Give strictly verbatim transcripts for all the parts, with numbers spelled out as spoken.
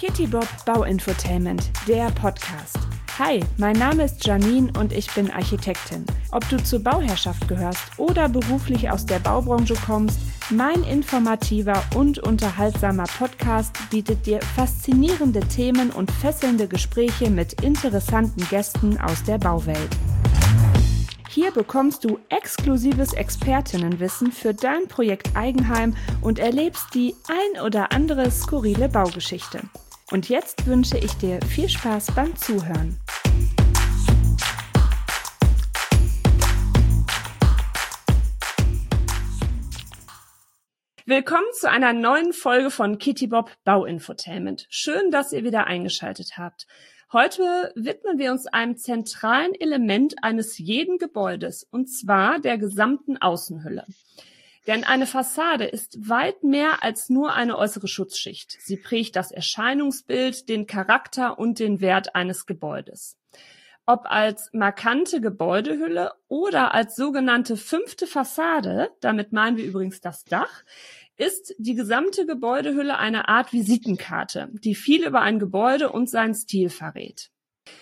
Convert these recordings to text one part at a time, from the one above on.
Kitty Bob Bauinfotainment, der Podcast. Hi, mein Name ist Janine und ich bin Architektin. Ob du zur Bauherrschaft gehörst oder beruflich aus der Baubranche kommst, mein informativer und unterhaltsamer Podcast bietet dir faszinierende Themen und fesselnde Gespräche mit interessanten Gästen aus der Bauwelt. Hier bekommst du exklusives Expertinnenwissen für dein Projekt Eigenheim und erlebst die ein oder andere skurrile Baugeschichte. Und jetzt wünsche ich dir viel Spaß beim Zuhören. Willkommen zu einer neuen Folge von Kitty Bob Bauinfotainment. Schön, dass ihr wieder eingeschaltet habt. Heute widmen wir uns einem zentralen Element eines jeden Gebäudes, und zwar der gesamten Außenhülle. Denn eine Fassade ist weit mehr als nur eine äußere Schutzschicht. Sie prägt das Erscheinungsbild, den Charakter und den Wert eines Gebäudes. Ob als markante Gebäudehülle oder als sogenannte fünfte Fassade, damit meinen wir übrigens das Dach, ist die gesamte Gebäudehülle eine Art Visitenkarte, die viel über ein Gebäude und seinen Stil verrät.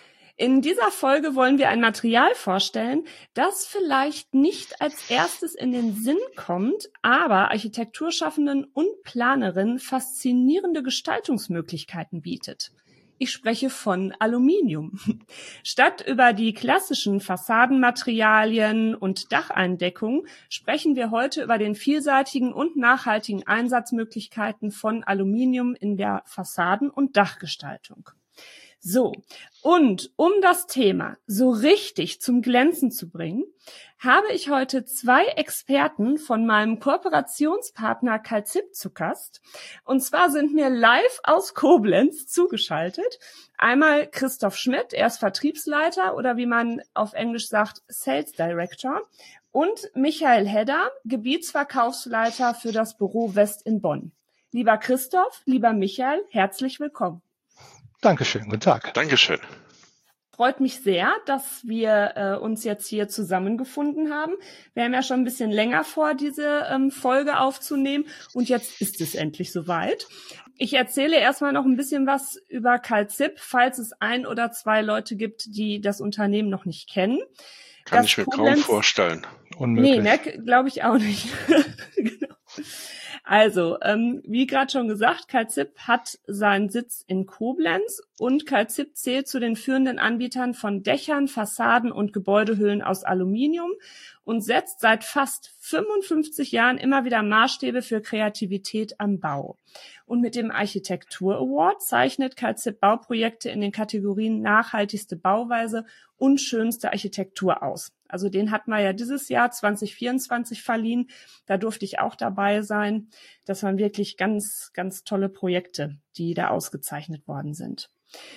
In dieser Folge wollen wir ein Material vorstellen, das vielleicht nicht als erstes in den Sinn kommt, aber Architekturschaffenden und Planerinnen faszinierende Gestaltungsmöglichkeiten bietet. Ich spreche von Aluminium. Statt über die klassischen Fassadenmaterialien und Dacheindeckung sprechen wir heute über den vielseitigen und nachhaltigen Einsatzmöglichkeiten von Aluminium in der Fassaden- und Dachgestaltung. So, und um das Thema so richtig zum Glänzen zu bringen, habe ich heute zwei Experten von meinem Kooperationspartner Calcip zu Gast. Und zwar sind mir live aus Koblenz zugeschaltet. Einmal Christoph Schmidt, er ist Vertriebsleiter oder wie man auf Englisch sagt, Sales Director. Und Michael Hedder, Gebietsverkaufsleiter für das Büro West in Bonn. Lieber Christoph, lieber Michael, herzlich willkommen. Dankeschön, guten Tag. Dankeschön. Freut mich sehr, dass wir äh, uns jetzt hier zusammengefunden haben. Wir haben ja schon ein bisschen länger vor, diese ähm, Folge aufzunehmen und jetzt ist es endlich soweit. Ich erzähle erstmal noch ein bisschen was über Calcip, falls es ein oder zwei Leute gibt, die das Unternehmen noch nicht kennen. Kann das ich mir Koblenz, kaum vorstellen. Unmöglich. Nee, ne, glaube ich auch nicht. Genau. Also, ähm, wie gerade schon gesagt, Calcip hat seinen Sitz in Koblenz und Calcip zählt zu den führenden Anbietern von Dächern, Fassaden und Gebäudehüllen aus Aluminium und setzt seit fast fünfundfünfzig Jahren immer wieder Maßstäbe für Kreativität am Bau. Und mit dem Architektur Award zeichnet Calcip Bauprojekte in den Kategorien nachhaltigste Bauweise und schönste Architektur aus. Also den hat man ja dieses Jahr zwanzig vierundzwanzig verliehen. Da durfte ich auch dabei sein. Das waren wirklich ganz, ganz tolle Projekte, die da ausgezeichnet worden sind.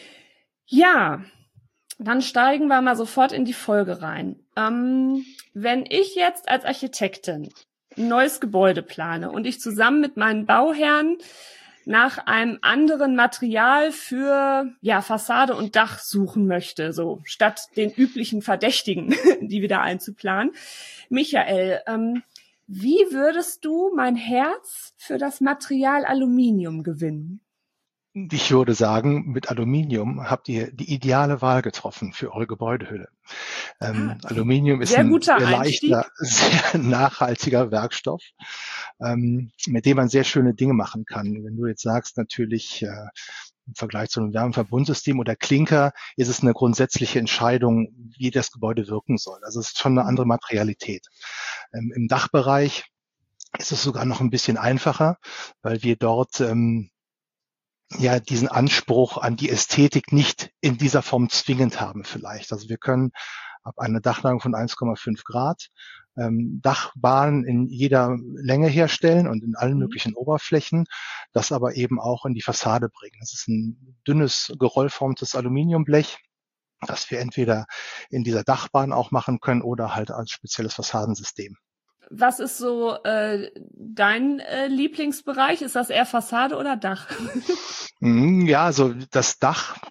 Ja, dann steigen wir mal sofort in die Folge rein. Ähm, wenn ich jetzt als Architektin ein neues Gebäude plane und ich zusammen mit meinen Bauherren nach einem anderen Material für ja Fassade und Dach suchen möchte, so statt den üblichen Verdächtigen, die wieder einzuplanen. Michael, ähm, wie würdest du mein Herz für das Material Aluminium gewinnen? Ich würde sagen, mit Aluminium habt ihr die ideale Wahl getroffen für eure Gebäudehülle. Ähm, ah, Aluminium ist sehr ein guter sehr Einstieg. leichter, sehr nachhaltiger Werkstoff, ähm, mit dem man sehr schöne Dinge machen kann. Wenn du jetzt sagst, natürlich äh, im Vergleich zu einem Wärmeverbundsystem oder Klinker ist es eine grundsätzliche Entscheidung, wie das Gebäude wirken soll. Also es ist schon eine andere Materialität. Ähm, im Dachbereich ist es sogar noch ein bisschen einfacher, weil wir dort ähm, ja diesen Anspruch an die Ästhetik nicht in dieser Form zwingend haben vielleicht. Also wir können ab einer Dachneigung von eins Komma fünf Grad ähm, Dachbahnen in jeder Länge herstellen und in allen möglichen Oberflächen, das aber eben auch in die Fassade bringen. Das ist ein dünnes, gerollformtes Aluminiumblech, das wir entweder in dieser Dachbahn auch machen können oder halt als spezielles Fassadensystem. Was ist so äh, dein äh, Lieblingsbereich? Ist das eher Fassade oder Dach? Ja, also das Dach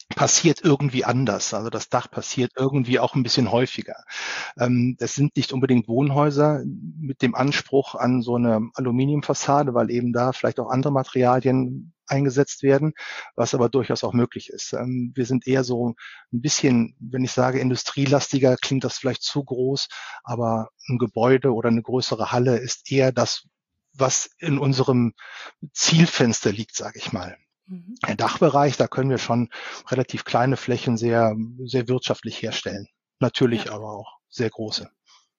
passiert irgendwie anders. Also das Dach passiert irgendwie auch ein bisschen häufiger. Ähm, das sind nicht unbedingt Wohnhäuser mit dem Anspruch an so eine Aluminiumfassade, weil eben da vielleicht auch andere Materialien eingesetzt werden, was aber durchaus auch möglich ist. Ähm, wir sind eher so ein bisschen, wenn ich sage industrielastiger, klingt das vielleicht zu groß, aber ein Gebäude oder eine größere Halle ist eher das, was in unserem Zielfenster liegt, sage ich mal. Mhm. Der Dachbereich, da können wir schon relativ kleine Flächen sehr, sehr wirtschaftlich herstellen. Natürlich Ja. aber auch sehr große.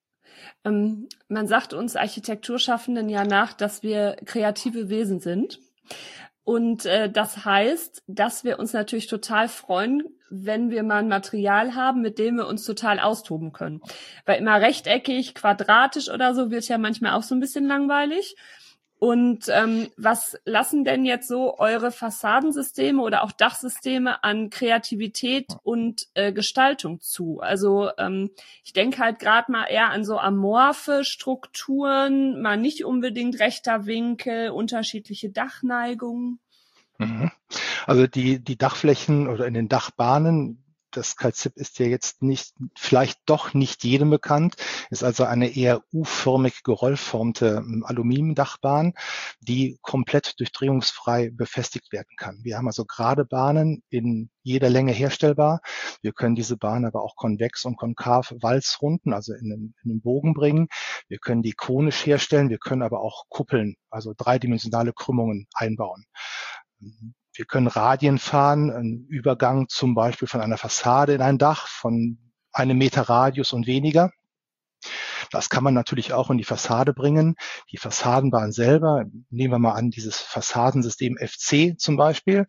Ähm, man sagt uns Architekturschaffenden ja nach, dass wir kreative Wesen sind. Und äh, das heißt, dass wir uns natürlich total freuen, wenn wir mal ein Material haben, mit dem wir uns total austoben können. Weil immer rechteckig, quadratisch oder so wird ja manchmal auch so ein bisschen langweilig. Und ähm, was lassen denn jetzt so eure Fassadensysteme oder auch Dachsysteme an Kreativität und äh, Gestaltung zu? Also ähm, ich denke halt gerade mal eher an so amorphe Strukturen, mal nicht unbedingt rechter Winkel, unterschiedliche Dachneigungen. Mhm. Also die, die Dachflächen oder in den Dachbahnen, das Kalzip ist ja jetzt nicht, vielleicht doch nicht jedem bekannt, ist also eine eher U-förmig gerollformte ähm, Aluminiumdachbahn, die komplett durchdrehungsfrei befestigt werden kann. Wir haben also gerade Bahnen in jeder Länge herstellbar. Wir können diese Bahn aber auch konvex und konkav walzrunden, also in einen, in einen Bogen bringen. Wir können die konisch herstellen. Wir können aber auch Kuppeln, also dreidimensionale Krümmungen einbauen. Wir können Radien fahren, einen Übergang zum Beispiel von einer Fassade in ein Dach von einem Meter Radius und weniger. Das kann man natürlich auch in die Fassade bringen. Die Fassadenbahn selber, nehmen wir mal an, dieses Fassadensystem F C zum Beispiel.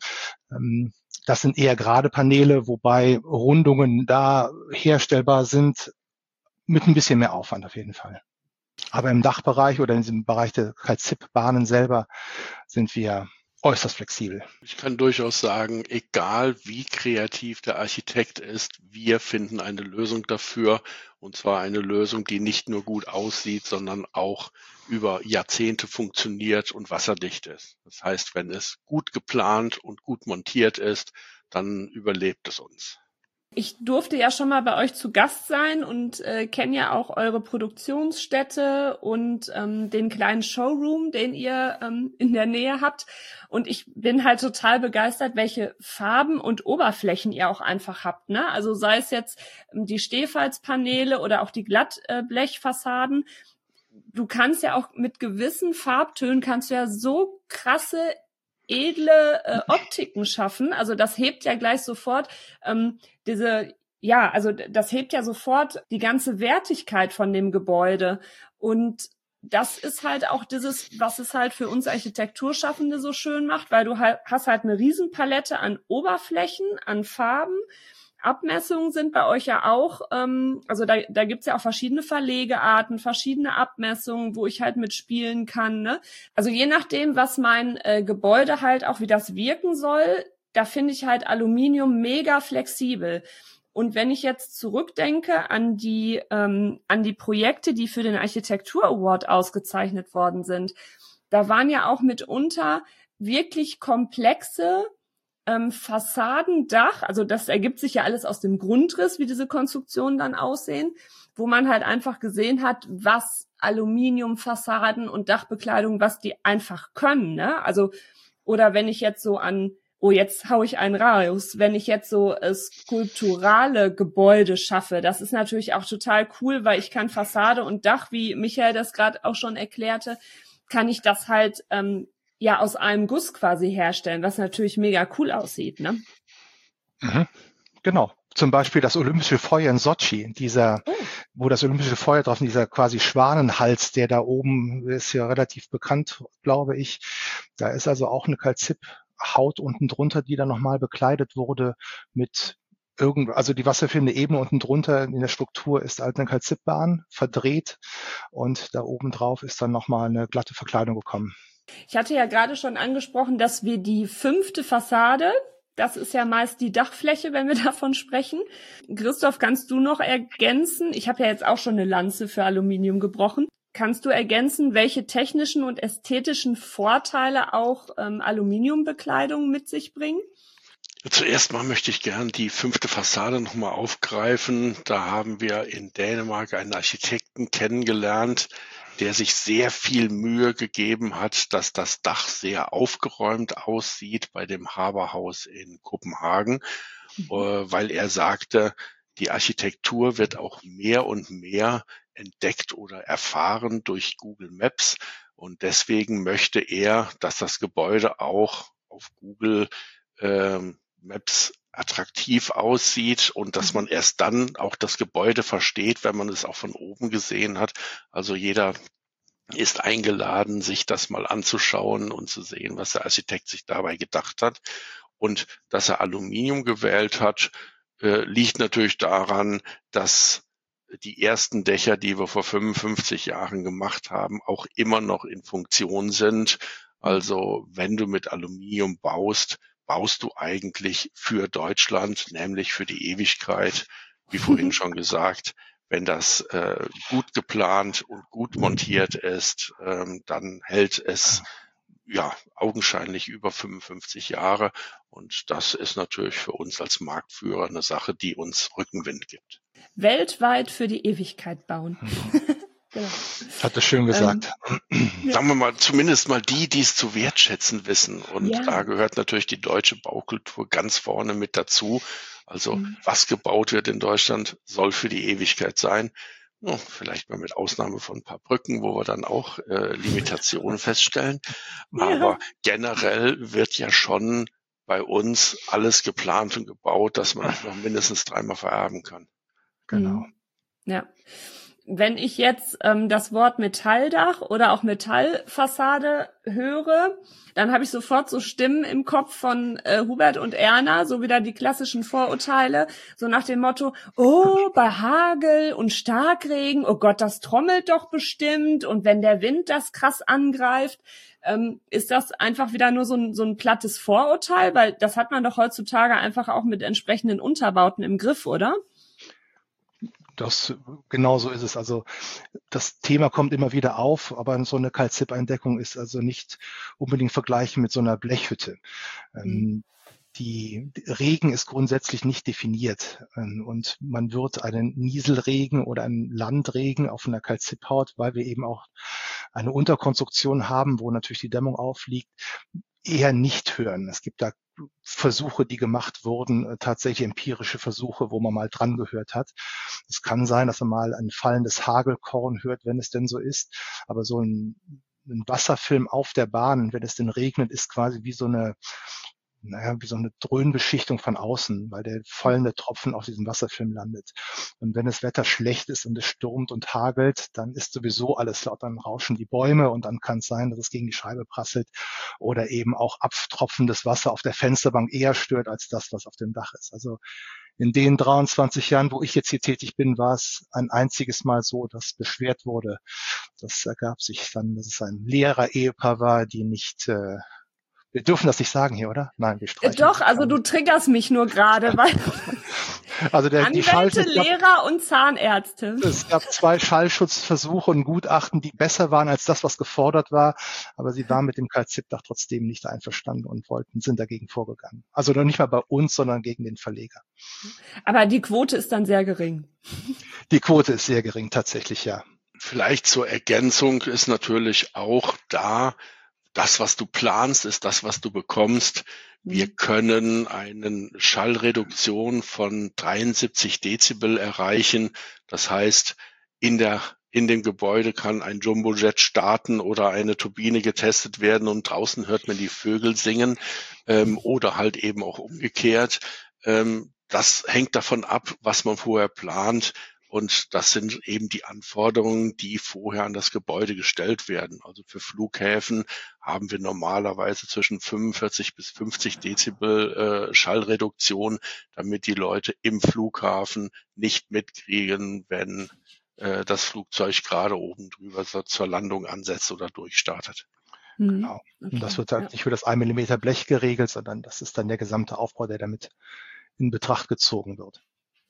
Das sind eher gerade Paneele, wobei Rundungen da herstellbar sind, mit ein bisschen mehr Aufwand auf jeden Fall. Aber im Dachbereich oder in diesem Bereich der Kalzip-Bahnen selber sind wir äußerst flexibel. Ich kann durchaus sagen, egal wie kreativ der Architekt ist, wir finden eine Lösung dafür. Und zwar eine Lösung, die nicht nur gut aussieht, sondern auch über Jahrzehnte funktioniert und wasserdicht ist. Das heißt, wenn es gut geplant und gut montiert ist, dann überlebt es uns. Ich durfte ja schon mal bei euch zu Gast sein und äh, kenne ja auch eure Produktionsstätte und ähm, den kleinen Showroom, den ihr ähm, in der Nähe habt. Und ich bin halt total begeistert, welche Farben und Oberflächen ihr auch einfach habt. Ne? Also sei es jetzt ähm, die Stehfalzpaneele oder auch die Glattblechfassaden. Du kannst ja auch mit gewissen Farbtönen kannst du ja so krasse edle äh, Optiken schaffen. Also das hebt ja gleich sofort ähm, diese, ja, also das hebt ja sofort die ganze Wertigkeit von dem Gebäude. Und das ist halt auch dieses, was es halt für uns Architekturschaffende so schön macht, weil du halt, hast halt eine Riesenpalette an Oberflächen, an Farben. Abmessungen sind bei euch ja auch, ähm, also da, da gibt's ja auch verschiedene Verlegearten, verschiedene Abmessungen, wo ich halt mitspielen kann. Ne? Also je nachdem, was mein äh, Gebäude halt auch, wie das wirken soll, da finde ich halt Aluminium mega flexibel. Und wenn ich jetzt zurückdenke an die ähm, an die Projekte, die für den Architektur Award ausgezeichnet worden sind, da waren ja auch mitunter wirklich komplexe Ähm, Fassadendach, also das ergibt sich ja alles aus dem Grundriss, wie diese Konstruktionen dann aussehen, wo man halt einfach gesehen hat, was Aluminiumfassaden und Dachbekleidung, was die einfach können, ne? Also, oder wenn ich jetzt so an, oh, jetzt hau ich einen raus, wenn ich jetzt so äh, skulpturale Gebäude schaffe, das ist natürlich auch total cool, weil ich kann Fassade und Dach, wie Michael das gerade auch schon erklärte, kann ich das halt ähm, ja aus einem Guss quasi herstellen, was natürlich mega cool aussieht, ne? Mhm. Genau. Zum Beispiel das Olympische Feuer in Sotschi, dieser, oh. wo das Olympische Feuer drauf, dieser quasi Schwanenhals, der da oben ist ja relativ bekannt, glaube ich. Da ist also auch eine Kalzip-Haut unten drunter, die dann nochmal bekleidet wurde mit irgend, also die wasserführende Ebene unten drunter in der Struktur ist halt eine Kalzipbahn verdreht und da oben drauf ist dann nochmal eine glatte Verkleidung gekommen. Ich hatte ja gerade schon angesprochen, dass wir die fünfte Fassade, das ist ja meist die Dachfläche, wenn wir davon sprechen. Christoph, kannst du noch ergänzen? Ich habe ja jetzt auch schon eine Lanze für Aluminium gebrochen. Kannst du ergänzen, welche technischen und ästhetischen Vorteile auch ähm, Aluminiumbekleidung mit sich bringen? Zuerst mal möchte ich gern die fünfte Fassade nochmal aufgreifen. Da haben wir in Dänemark einen Architekten kennengelernt, der sich sehr viel Mühe gegeben hat, dass das Dach sehr aufgeräumt aussieht bei dem Haberhaus in Kopenhagen, mhm. äh, weil er sagte, die Architektur wird auch mehr und mehr entdeckt oder erfahren durch Google Maps und deswegen möchte er, dass das Gebäude auch auf Google ähm, Maps attraktiv aussieht und dass man erst dann auch das Gebäude versteht, wenn man es auch von oben gesehen hat. Also jeder ist eingeladen, sich das mal anzuschauen und zu sehen, was der Architekt sich dabei gedacht hat. Und dass er Aluminium gewählt hat, äh, liegt natürlich daran, dass die ersten Dächer, die wir vor fünfundfünfzig Jahren gemacht haben, auch immer noch in Funktion sind. Also wenn du mit Aluminium baust, baust du eigentlich für Deutschland, nämlich für die Ewigkeit, wie vorhin schon gesagt. Wenn das äh, gut geplant und gut montiert ist, ähm, dann hält es ja augenscheinlich über fünfundfünfzig Jahre. Und das ist natürlich für uns als Marktführer eine Sache, die uns Rückenwind gibt. Weltweit für die Ewigkeit bauen. Genau. Hat es schön gesagt. Ähm, sagen wir mal, zumindest mal die, die es zu wertschätzen wissen. Und ja. Da gehört natürlich die deutsche Baukultur ganz vorne mit dazu. Also mhm. was gebaut wird in Deutschland, soll für die Ewigkeit sein. Ja, vielleicht mal mit Ausnahme von ein paar Brücken, wo wir dann auch äh, Limitationen feststellen. Ja. Aber generell wird ja schon bei uns alles geplant und gebaut, dass man das noch mindestens dreimal vererben kann. Genau. Ja. Wenn ich jetzt ähm, das Wort Metalldach oder auch Metallfassade höre, dann habe ich sofort so Stimmen im Kopf von äh, Hubert und Erna, so wieder die klassischen Vorurteile, so nach dem Motto, oh, bei Hagel und Starkregen, oh Gott, das trommelt doch bestimmt und wenn der Wind das krass angreift, ähm, ist das einfach wieder nur so ein, so ein plattes Vorurteil, weil das hat man doch heutzutage einfach auch mit entsprechenden Unterbauten im Griff, oder? Das, genau so ist es. Also das Thema kommt immer wieder auf, aber so eine Kalzip-Eindeckung ist also nicht unbedingt vergleichen mit so einer Blechhütte. Mhm. Ähm, die Regen ist grundsätzlich nicht definiert ähm, und man wird einen Nieselregen oder einen Landregen auf einer Kalziphaut, weil wir eben auch eine Unterkonstruktion haben, wo natürlich die Dämmung aufliegt, eher nicht hören. Es gibt da Versuche, die gemacht wurden, tatsächlich empirische Versuche, wo man mal dran gehört hat. Es kann sein, dass man mal ein fallendes Hagelkorn hört, wenn es denn so ist. Aber so ein, ein Wasserfilm auf der Bahn, wenn es denn regnet, ist quasi wie so eine, naja, wie so eine Dröhnbeschichtung von außen, weil der fallende Tropfen auf diesem Wasserfilm landet. Und wenn das Wetter schlecht ist und es stürmt und hagelt, dann ist sowieso alles laut, dann rauschen die Bäume und dann kann es sein, dass es gegen die Scheibe prasselt oder eben auch abtropfendes Wasser auf der Fensterbank eher stört als das, was auf dem Dach ist. Also in den dreiundzwanzig Jahren, wo ich jetzt hier tätig bin, war es ein einziges Mal so, dass beschwert wurde. Das ergab sich dann, dass es ein Lehrer-Ehepaar war, die nicht äh, wir dürfen das nicht sagen hier, oder? Nein, wir streichen. Doch, also du triggerst mich nur gerade, weil also der, Anwälte, die Schall, Lehrer und Zahnärzte. Es gab zwei Schallschutzversuche und Gutachten, die besser waren als das, was gefordert war, aber sie waren mit dem Kalzipdach trotzdem nicht einverstanden und wollten, sind dagegen vorgegangen. Also noch nicht mal bei uns, sondern gegen den Verleger. Aber die Quote ist dann sehr gering. Die Quote ist sehr gering, tatsächlich, ja. Vielleicht zur Ergänzung ist natürlich auch da, das, was du planst, ist das, was du bekommst. Wir können eine Schallreduktion von dreiundsiebzig Dezibel erreichen. Das heißt, in der, in dem Gebäude kann ein Jumbojet starten oder eine Turbine getestet werden und draußen hört man die Vögel singen, ähm, oder halt eben auch umgekehrt. Ähm, das hängt davon ab, was man vorher plant. Und das sind eben die Anforderungen, die vorher an das Gebäude gestellt werden. Also für Flughäfen haben wir normalerweise zwischen fünfundvierzig bis fünfzig Dezibel äh, Schallreduktion, damit die Leute im Flughafen nicht mitkriegen, wenn äh, das Flugzeug gerade oben drüber so zur Landung ansetzt oder durchstartet. Genau. Okay. Und das wird halt ja. nicht für das ein Millimeter Blech geregelt, sondern das ist dann der gesamte Aufbau, der damit in Betracht gezogen wird.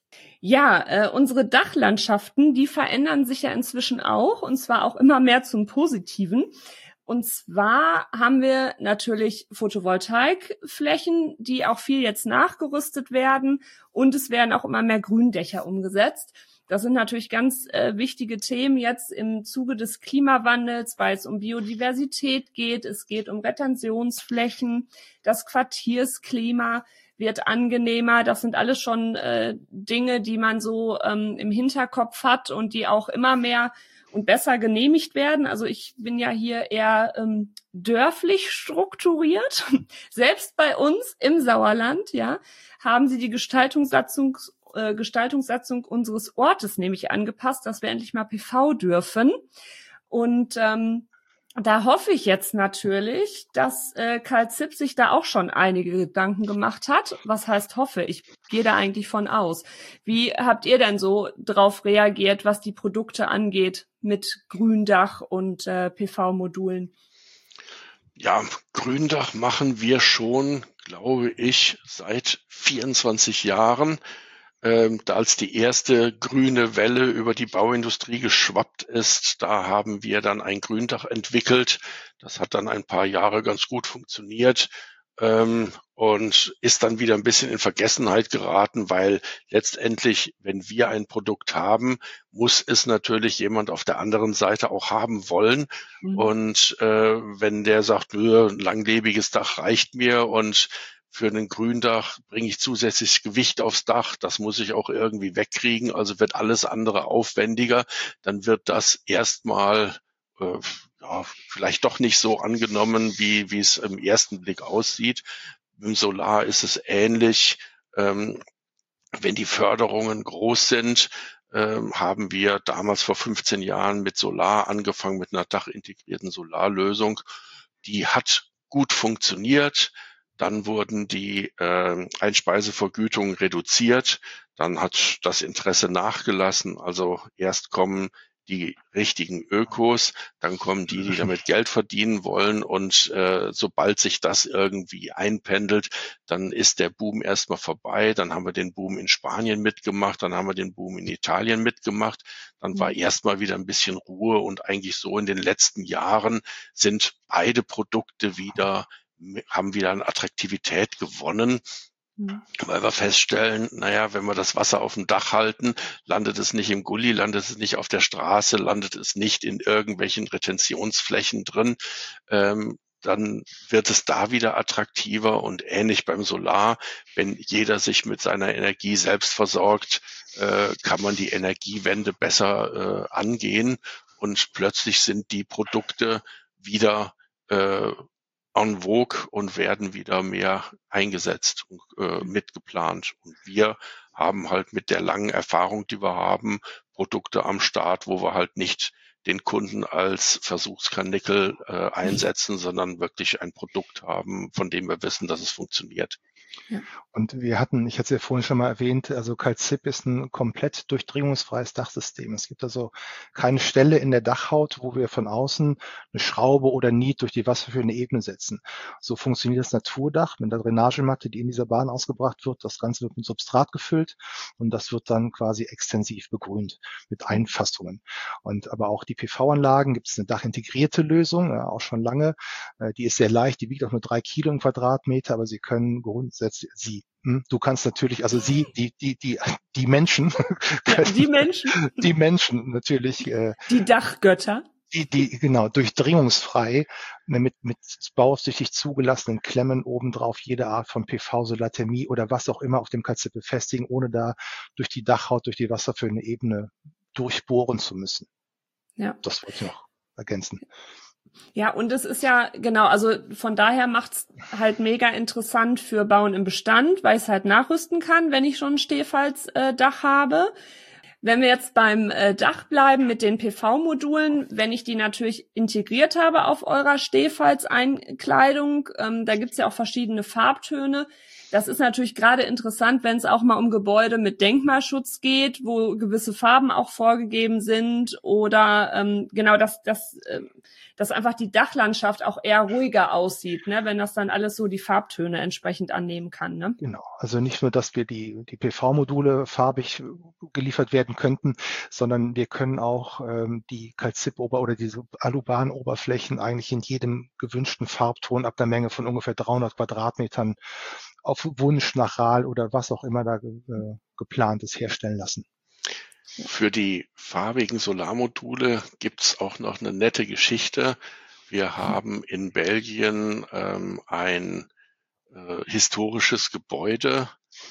Ja, äh, unsere Dachlandschaften, die verändern sich ja inzwischen auch, und zwar auch immer mehr zum Positiven. Und zwar haben wir natürlich Photovoltaikflächen, die auch viel jetzt nachgerüstet werden, und es werden auch immer mehr Gründächer umgesetzt. Das sind natürlich ganz äh, wichtige Themen jetzt im Zuge des Klimawandels, weil es um Biodiversität geht, es geht um Retentionsflächen, das Quartiersklima wird angenehmer. Das sind alles schon äh, Dinge, die man so ähm, im Hinterkopf hat und die auch immer mehr und besser genehmigt werden. Also ich bin ja hier eher ähm, dörflich strukturiert. Selbst bei uns im Sauerland, ja, haben sie die Gestaltungssatzung, äh, Gestaltungssatzung unseres Ortes nämlich angepasst, dass wir endlich mal P V dürfen. Und ähm, da hoffe ich jetzt natürlich, dass äh, Carl Zipp sich da auch schon einige Gedanken gemacht hat. Was heißt hoffe? Ich gehe da eigentlich von aus. Wie habt ihr denn so drauf reagiert, was die Produkte angeht mit Gründach und äh, P V-Modulen? Ja, Gründach machen wir schon, glaube ich, seit vierundzwanzig Jahren. Ähm, da als die erste grüne Welle über die Bauindustrie geschwappt ist, da haben wir dann ein Gründach entwickelt. Das hat dann ein paar Jahre ganz gut funktioniert ähm, und ist dann wieder ein bisschen in Vergessenheit geraten, weil letztendlich, wenn wir ein Produkt haben, muss es natürlich jemand auf der anderen Seite auch haben wollen. Mhm. Und äh, wenn der sagt, nö, ein langlebiges Dach reicht mir und für ein Gründach bringe ich zusätzliches Gewicht aufs Dach, das muss ich auch irgendwie wegkriegen, also wird alles andere aufwendiger, dann wird das erstmal äh, ja, vielleicht doch nicht so angenommen, wie wie es im ersten Blick aussieht. Im Solar ist es ähnlich. Ähm, wenn die Förderungen groß sind, ähm, haben wir damals vor fünfzehn Jahren mit Solar angefangen, mit einer dachintegrierten Solarlösung. Die hat gut funktioniert. Dann wurden die äh, Einspeisevergütungen reduziert. Dann hat das Interesse nachgelassen. Also erst kommen die richtigen Ökos, dann kommen die, die damit Geld verdienen wollen. Und äh, sobald sich das irgendwie einpendelt, dann ist der Boom erstmal vorbei. Dann haben wir den Boom in Spanien mitgemacht, dann haben wir den Boom in Italien mitgemacht. Dann war erstmal wieder ein bisschen Ruhe. Und eigentlich so in den letzten Jahren sind beide Produkte wieder haben wieder an Attraktivität gewonnen, mhm. weil wir feststellen, naja, wenn wir das Wasser auf dem Dach halten, landet es nicht im Gully, landet es nicht auf der Straße, landet es nicht in irgendwelchen Retentionsflächen drin, ähm, dann wird es da wieder attraktiver und ähnlich beim Solar. Wenn jeder sich mit seiner Energie selbst versorgt, äh, kann man die Energiewende besser äh, angehen und plötzlich sind die Produkte wieder äh, en vogue und werden wieder mehr eingesetzt und äh, mitgeplant. Und wir haben halt mit der langen Erfahrung, die wir haben, Produkte am Start, wo wir halt nicht den Kunden als Versuchskanickel äh, einsetzen, sondern wirklich ein Produkt haben, von dem wir wissen, dass es funktioniert. Ja. Und wir hatten, ich hatte es ja vorhin schon mal erwähnt, also Carl Zipp ist ein komplett durchdringungsfreies Dachsystem. Es gibt also keine Stelle in der Dachhaut, wo wir von außen eine Schraube oder Niet durch die wasserführende Ebene setzen. So funktioniert das Naturdach mit der Drainagematte, die in dieser Bahn ausgebracht wird. Das Ganze wird mit Substrat gefüllt und das wird dann quasi extensiv begrünt mit Einfassungen. Und aber auch die P V-Anlagen gibt es eine dachintegrierte Lösung, ja, auch schon lange. Die ist sehr leicht, die wiegt auch nur drei Kilo im Quadratmeter, aber sie können grundsätzlich Sie, du kannst natürlich, also Sie, die, die, die, die Menschen, ja, die Menschen, die Menschen natürlich, äh, die Dachgötter, die, die, genau, durchdringungsfrei, mit, mit bauaufsichtlich zugelassenen Klemmen obendrauf jede Art von P V, Solarthermie oder was auch immer auf dem Carl Zipp befestigen, ohne da durch die Dachhaut, durch die wasserführende Ebene durchbohren zu müssen. Ja. Das wollte ich noch ergänzen. Ja, und es ist ja, genau, also von daher macht's halt mega interessant für Bauen im Bestand, weil ich es halt nachrüsten kann, wenn ich schon ein Stehfalzdach habe. Wenn wir jetzt beim äh, Dach bleiben mit den P V-Modulen, wenn ich die natürlich integriert habe auf eurer Stehfalzeinkleidung, ähm, da gibt's ja auch verschiedene Farbtöne. Das ist natürlich gerade interessant, wenn es auch mal um Gebäude mit Denkmalschutz geht, wo gewisse Farben auch vorgegeben sind oder ähm, genau, dass, dass, äh, dass einfach die Dachlandschaft auch eher ruhiger aussieht, ne, wenn das dann alles so die Farbtöne entsprechend annehmen kann. Ne? Genau, also nicht nur, dass wir die, die P V-Module farbig geliefert werden werden könnten, sondern wir können auch ähm, die Calcip-Ober- oder diese Aluban-Oberflächen eigentlich in jedem gewünschten Farbton ab der Menge von ungefähr dreihundert Quadratmetern auf Wunsch nach R A L oder was auch immer da äh, geplant ist, herstellen lassen. Für die farbigen Solarmodule gibt's auch noch eine nette Geschichte. Wir haben in Belgien ähm, ein äh, historisches Gebäude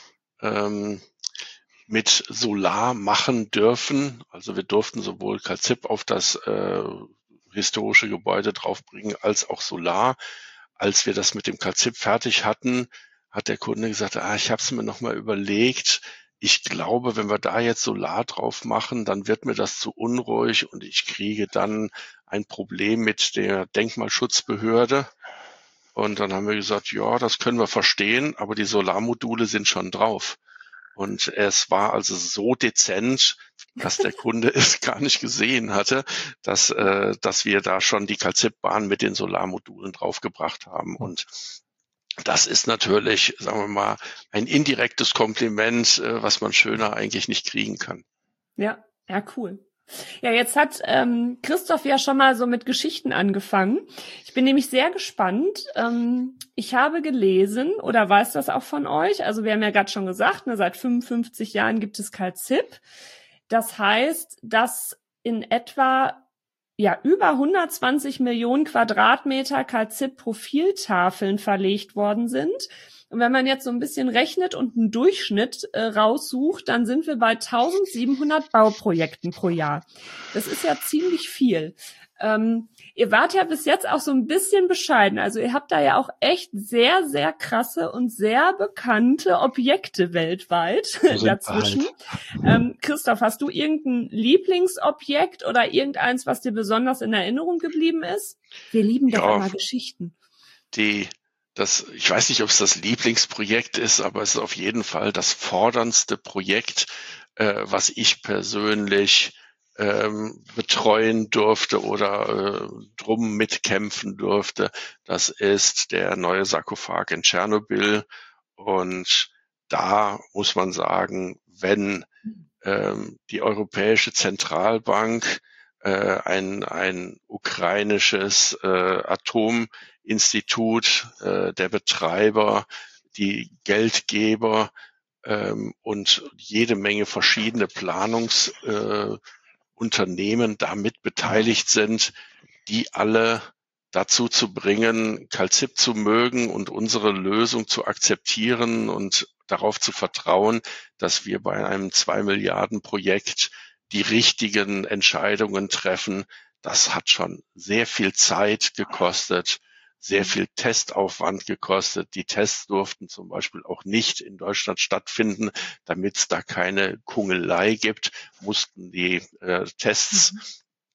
ähm, mit Solar machen dürfen. Also wir durften sowohl Calcip auf das äh, historische Gebäude draufbringen als auch Solar. Als wir das mit dem Calcip fertig hatten, hat der Kunde gesagt, ah, ich habe es mir nochmal überlegt. Ich glaube, wenn wir da jetzt Solar drauf machen, dann wird mir das zu unruhig und ich kriege dann ein Problem mit der Denkmalschutzbehörde. Und dann haben wir gesagt, ja, das können wir verstehen, aber die Solarmodule sind schon drauf. Und es war also so dezent, dass der Kunde es gar nicht gesehen hatte, dass, äh, dass wir da schon die Calcip-Bahn mit den Solarmodulen draufgebracht haben. Und das ist natürlich, sagen wir mal, ein indirektes Kompliment, äh, was man schöner eigentlich nicht kriegen kann. Ja, ja, cool. Ja, jetzt hat ähm, Christoph ja schon mal so mit Geschichten angefangen. Ich bin nämlich sehr gespannt. Ähm, ich habe gelesen oder weiß das auch von euch. Also wir haben ja gerade schon gesagt, ne, seit fünfundfünfzig Jahren gibt es Calcip. Das heißt, dass in etwa ja über hundertzwanzig Millionen Quadratmeter Calcip-Profiltafeln verlegt worden sind. Und wenn man jetzt so ein bisschen rechnet und einen Durchschnitt äh, raussucht, dann sind wir bei eintausendsiebenhundert Bauprojekten pro Jahr. Das ist ja ziemlich viel. Ähm, ihr wart ja bis jetzt auch so ein bisschen bescheiden. Also ihr habt da ja auch echt sehr, sehr krasse und sehr bekannte Objekte weltweit dazwischen. Halt. Ähm, Christoph, hast du irgendein Lieblingsobjekt oder irgendeins, was dir besonders in Erinnerung geblieben ist? Wir lieben doch ja, immer Geschichten. Die Das, ich weiß nicht, ob es das Lieblingsprojekt ist, aber es ist auf jeden Fall das forderndste Projekt, äh, was ich persönlich ähm, betreuen durfte oder äh, drum mitkämpfen durfte. Das ist der neue Sarkophag in Tschernobyl. Und da muss man sagen, wenn ähm, die Europäische Zentralbank äh, ein, ein ukrainisches äh, Atominstitut, äh, der Betreiber, die Geldgeber ähm, und jede Menge verschiedene Planungsunternehmen äh, damit beteiligt sind, die alle dazu zu bringen, Calcip zu mögen und unsere Lösung zu akzeptieren und darauf zu vertrauen, dass wir bei einem zwei Milliarden Projekt die richtigen Entscheidungen treffen. Das hat schon sehr viel Zeit gekostet, sehr viel Testaufwand gekostet. Die Tests durften zum Beispiel auch nicht in Deutschland stattfinden, damit es da keine Kungelei gibt, mussten die äh, Tests mhm.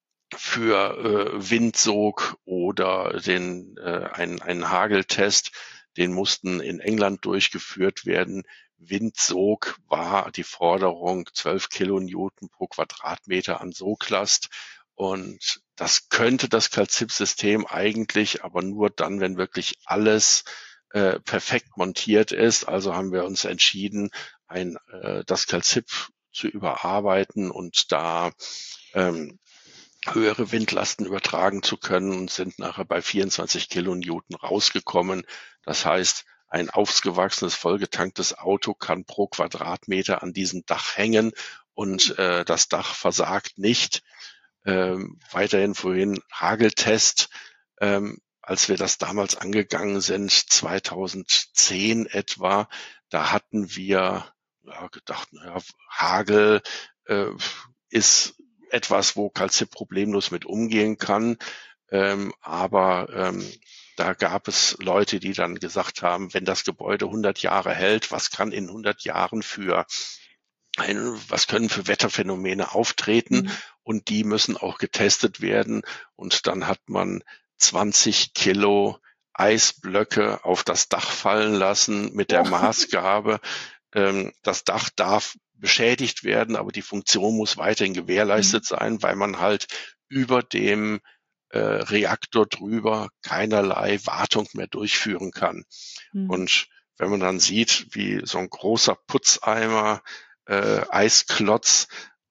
für äh, Windsog oder den äh, einen, einen Hageltest, den mussten in England durchgeführt werden. Windsog war die Forderung zwölf Kilonewton pro Quadratmeter an Soglast. Und das könnte das Calcip-System eigentlich, aber nur dann, wenn wirklich alles äh, perfekt montiert ist. Also haben wir uns entschieden, ein äh, das Calcip zu überarbeiten und da ähm, höhere Windlasten übertragen zu können und sind nachher bei vierundzwanzig Kilonewton rausgekommen. Das heißt, ein aufgewachsenes, vollgetanktes Auto kann pro Quadratmeter an diesem Dach hängen und äh, das Dach versagt nicht. Ähm, weiterhin vorhin Hageltest. Ähm, als wir das damals angegangen sind, zweitausendzehn etwa, da hatten wir ja, gedacht, naja, Hagel äh, ist etwas, wo Calcip problemlos mit umgehen kann. Ähm, aber ähm, da gab es Leute, die dann gesagt haben, wenn das Gebäude hundert Jahre hält, was kann in hundert Jahren für ein, was können für Wetterphänomene auftreten? Mhm. Und die müssen auch getestet werden. Und dann hat man zwanzig Kilo Eisblöcke auf das Dach fallen lassen mit der oh. Maßgabe, ähm, das Dach darf beschädigt werden, aber die Funktion muss weiterhin gewährleistet mhm. sein, weil man halt über dem äh, Reaktor drüber keinerlei Wartung mehr durchführen kann. Mhm. Und wenn man dann sieht, wie so ein großer Putzeimer, äh, Eisklotz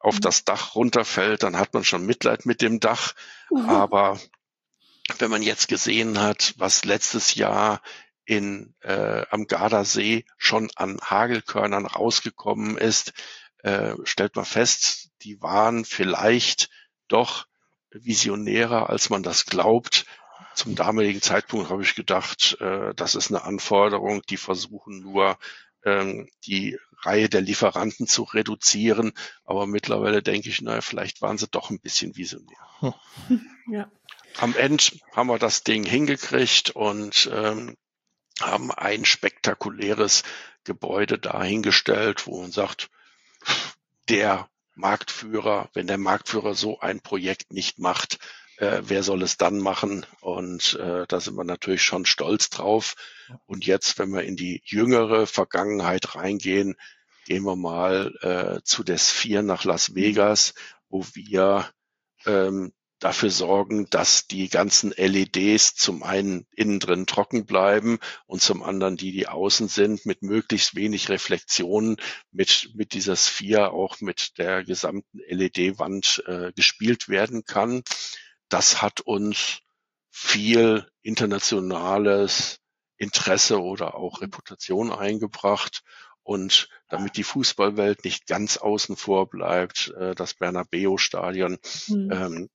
auf das Dach runterfällt, dann hat man schon Mitleid mit dem Dach. Mhm. Aber wenn man jetzt gesehen hat, was letztes Jahr in äh, am Gardasee schon an Hagelkörnern rausgekommen ist, äh, stellt man fest, die waren vielleicht doch visionärer, als man das glaubt. Zum damaligen Zeitpunkt habe ich gedacht, äh, das ist eine Anforderung, die versuchen nur, ähm, die Reihe der Lieferanten zu reduzieren. Aber mittlerweile denke ich, naja, vielleicht waren sie doch ein bisschen visionär. Ja. Am Ende haben wir das Ding hingekriegt und ähm, haben ein spektakuläres Gebäude dahingestellt, wo man sagt, der Marktführer, wenn der Marktführer so ein Projekt nicht macht, äh, wer soll es dann machen? Und äh, da sind wir natürlich schon stolz drauf. Und jetzt, wenn wir in die jüngere Vergangenheit reingehen, gehen wir mal äh, zu der Sphere nach Las Vegas, wo wir ähm, dafür sorgen, dass die ganzen L E Ds zum einen innen drin trocken bleiben und zum anderen die, die außen sind, mit möglichst wenig Reflexionen mit mit dieser Sphere auch mit der gesamten L E D-Wand äh, gespielt werden kann. Das hat uns viel internationales Interesse oder auch Reputation eingebracht. Und damit die Fußballwelt nicht ganz außen vor bleibt, äh, das Bernabeu-Stadion Mhm. ähm,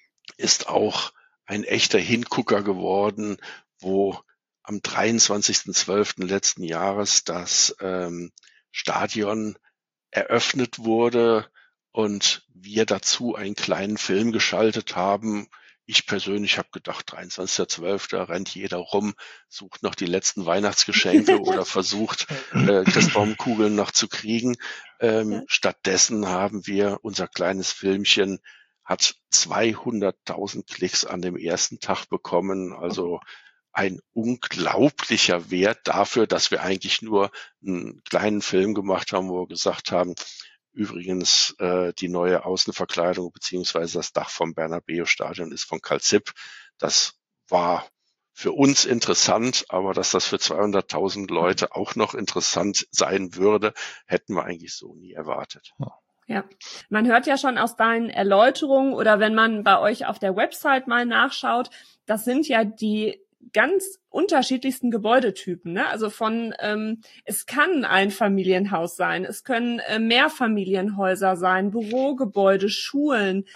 ist auch ein echter Hingucker geworden, wo am dreiundzwanzigsten zwölften letzten Jahres das ähm, Stadion eröffnet wurde und wir dazu einen kleinen Film geschaltet haben. Ich persönlich habe gedacht, dreiundzwanzigsten zwölften rennt jeder rum, sucht noch die letzten Weihnachtsgeschenke oder versucht, äh, Christbaumkugeln noch zu kriegen. Ähm, Ja. Stattdessen haben wir unser kleines Filmchen hat zweihunderttausend Klicks an dem ersten Tag bekommen. Also ein unglaublicher Wert dafür, dass wir eigentlich nur einen kleinen Film gemacht haben, wo wir gesagt haben, übrigens äh, die neue Außenverkleidung beziehungsweise das Dach vom Bernabeu-Stadion ist von Calzip. Das war für uns interessant, aber dass das für zweihunderttausend Leute auch noch interessant sein würde, hätten wir eigentlich so nie erwartet. Ja, man hört ja schon aus deinen Erläuterungen oder wenn man bei euch auf der Website mal nachschaut, das sind ja die ganz unterschiedlichsten Gebäudetypen, ne? Also von, ähm, es kann ein Familienhaus sein, es können äh, Mehrfamilienhäuser sein, Bürogebäude, Schulen,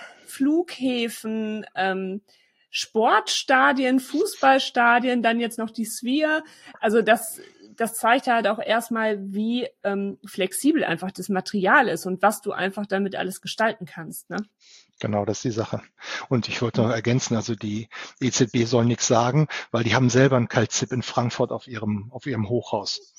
Flughäfen, ähm, Sportstadien, Fußballstadien, dann jetzt noch die Sphere. Also das das zeigt halt auch erstmal, wie ähm, flexibel einfach das Material ist und was du einfach damit alles gestalten kannst, ne? Genau, das ist die Sache. Und ich wollte noch ergänzen, also die E Z B soll nichts sagen, weil die haben selber ein Calzip in Frankfurt auf ihrem auf ihrem Hochhaus.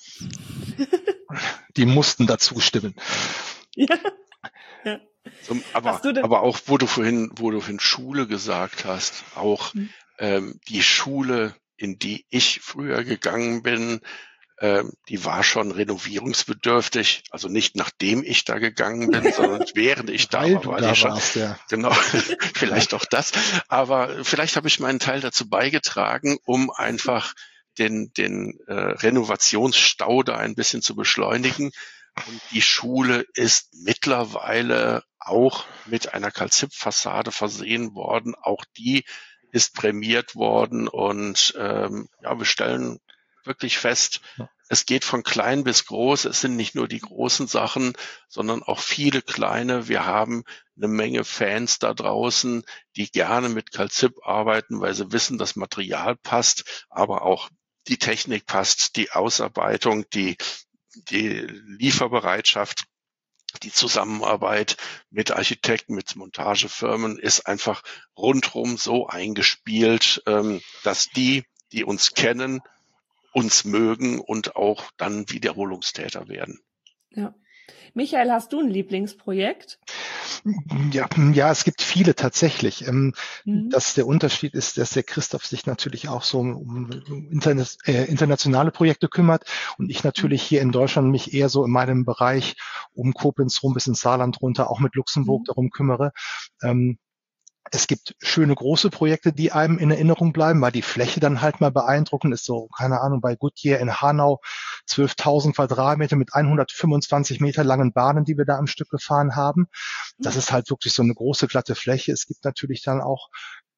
Die mussten dazu stimmen. Ja. Ja. So, aber, aber auch, wo du vorhin, wo du vorhin Schule gesagt hast, auch mhm. ähm, die Schule, in die ich früher gegangen bin, ähm, die war schon renovierungsbedürftig. Also nicht nachdem ich da gegangen bin, sondern während ich da Weil war, du war da die schon. Warst, ja. Genau, vielleicht auch das. Aber vielleicht habe ich meinen Teil dazu beigetragen, um einfach den, den äh, Renovationsstau da ein bisschen zu beschleunigen. Und die Schule ist mittlerweile auch mit einer Calzip-Fassade versehen worden. Auch die ist prämiert worden. Und ähm, ja, wir stellen wirklich fest, es geht von klein bis groß. Es sind nicht nur die großen Sachen, sondern auch viele kleine. Wir haben eine Menge Fans da draußen, die gerne mit Calzip arbeiten, weil sie wissen, das Material passt, aber auch die Technik passt, die Ausarbeitung, die die Lieferbereitschaft, die Zusammenarbeit mit Architekten, mit Montagefirmen ist einfach rundrum so eingespielt, dass die, die uns kennen, uns mögen und auch dann Wiederholungstäter werden. Ja. Michael, hast du ein Lieblingsprojekt? Ja, ja, es gibt viele tatsächlich. Ähm, Mhm. dass der Unterschied ist, dass der Christoph sich natürlich auch so um, um Internet, äh, internationale Projekte kümmert und ich natürlich hier in Deutschland mich eher so in meinem Bereich um Koblenz rum bis ins Saarland runter, auch mit Luxemburg Mhm. darum kümmere. Ähm, Es gibt schöne große Projekte, die einem in Erinnerung bleiben, weil die Fläche dann halt mal beeindruckend ist. So, keine Ahnung, bei Goodyear in Hanau zwölftausend Quadratmeter mit hundertfünfundzwanzig Meter langen Bahnen, die wir da am Stück gefahren haben. Das ist halt wirklich so eine große, glatte Fläche. Es gibt natürlich dann auch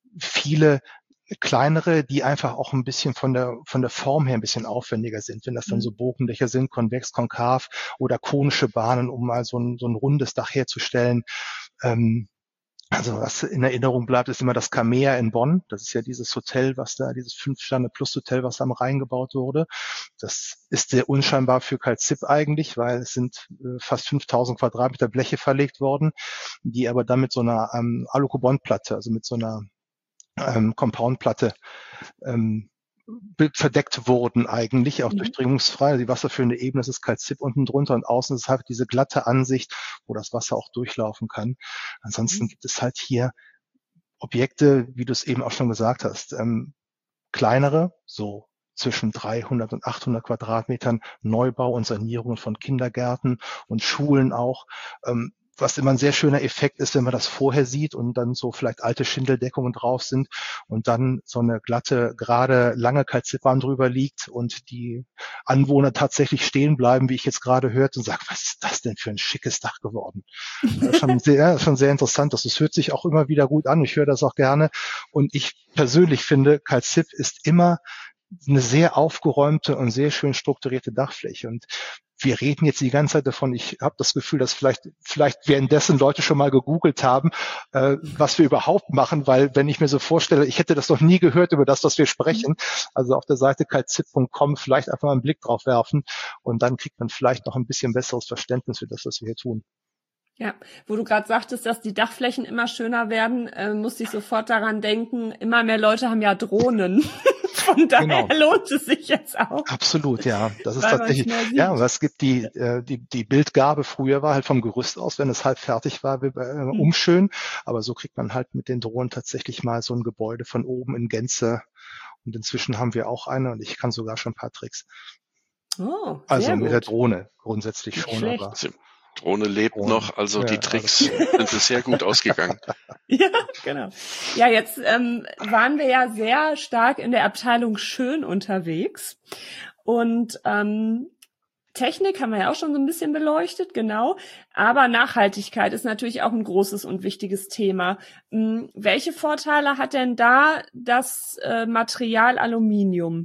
viele kleinere, die einfach auch ein bisschen von der von der Form her ein bisschen aufwendiger sind. Wenn das dann so Bogendächer sind, konvex, konkav oder konische Bahnen, um mal so ein, so ein rundes Dach herzustellen. Ähm, also was in Erinnerung bleibt, ist immer das Kamea in Bonn. Das ist ja dieses Hotel, was da, dieses Fünf-Sterne-Plus-Hotel, was da am Rhein gebaut wurde. Das ist sehr unscheinbar für Kalzip eigentlich, weil es sind äh, fast fünftausend Quadratmeter Bleche verlegt worden, die aber dann mit so einer ähm, Alucobond-Platte, also mit so einer ähm, Compound-Platte ähm, verdeckt wurden eigentlich, auch mhm. durchdringungsfrei. Die wasserführende Ebene, das ist Kalzip unten drunter und außen ist halt diese glatte Ansicht, wo das Wasser auch durchlaufen kann. Ansonsten mhm. gibt es halt hier Objekte, wie du es eben auch schon gesagt hast, ähm, kleinere, so zwischen dreihundert und achthundert Quadratmetern, Neubau und Sanierungen von Kindergärten und Schulen auch, ähm, was immer ein sehr schöner Effekt ist, wenn man das vorher sieht und dann so vielleicht alte Schindeldeckungen drauf sind und dann so eine glatte, gerade lange Kalzipbahn drüber liegt und die Anwohner tatsächlich stehen bleiben, wie ich jetzt gerade hörte, und sagen, was ist das denn für ein schickes Dach geworden? Das ist schon sehr, schon sehr interessant. Das hört sich auch immer wieder gut an. Ich höre das auch gerne. Und ich persönlich finde, Kalzip ist immer eine sehr aufgeräumte und sehr schön strukturierte Dachfläche. Und wir reden jetzt die ganze Zeit davon, ich habe das Gefühl, dass vielleicht vielleicht währenddessen Leute schon mal gegoogelt haben, äh, was wir überhaupt machen, weil wenn ich mir so vorstelle, ich hätte das noch nie gehört über das, was wir sprechen, also auf der Seite kalzip punkt com vielleicht einfach mal einen Blick drauf werfen und dann kriegt man vielleicht noch ein bisschen besseres Verständnis für das, was wir hier tun. Ja, wo du gerade sagtest, dass die Dachflächen immer schöner werden, äh, musste ich sofort daran denken, immer mehr Leute haben ja Drohnen. Von daher genau. lohnt es sich jetzt auch. Absolut, ja. Das ist tatsächlich, ja, was gibt die, äh, die, die Bildgabe früher war halt vom Gerüst aus, wenn es halb fertig war, äh, mhm. umschön. Aber so kriegt man halt mit den Drohnen tatsächlich mal so ein Gebäude von oben in Gänze. Und inzwischen haben wir auch eine und ich kann sogar schon ein paar Tricks. Oh, sehr also mit gut. der Drohne grundsätzlich Nicht schon, schlecht. aber. Drohne lebt Drohne. noch, also ja, die Tricks sind sehr gut ausgegangen. Ja, genau. Ja, jetzt ähm, waren wir ja sehr stark in der Abteilung Schön unterwegs und ähm, Technik haben wir ja auch schon so ein bisschen beleuchtet, genau. Aber Nachhaltigkeit ist natürlich auch ein großes und wichtiges Thema. Hm, welche Vorteile hat denn da das äh, Material Aluminium?